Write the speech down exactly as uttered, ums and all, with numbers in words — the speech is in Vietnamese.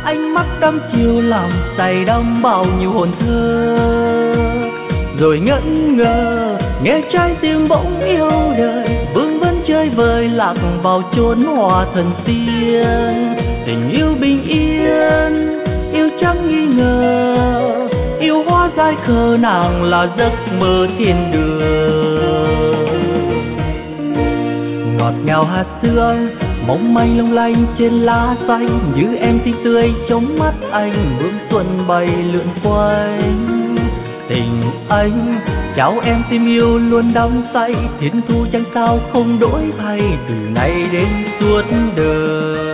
ánh mắt đắm chiều làm say đắm bao nhiêu hồn thơ. Rồi ngẩn ngơ nghe trái tim bỗng yêu đời, vương vấn chơi vơi lạc vào chốn hoa thần tiên. Tình yêu bình yên, yêu chẳng nghi ngờ, yêu hoa dại khờ nàng là giấc mơ thiên đường. Ngọt ngào hạt sương mong manh long lanh trên lá xanh, như em xinh tươi trong mắt anh, bướm xuân bay lượn quanh. Tình anh chào em tim yêu luôn đắm say, thiên thu chẳng sao không đổi thay, từ nay đến suốt đời.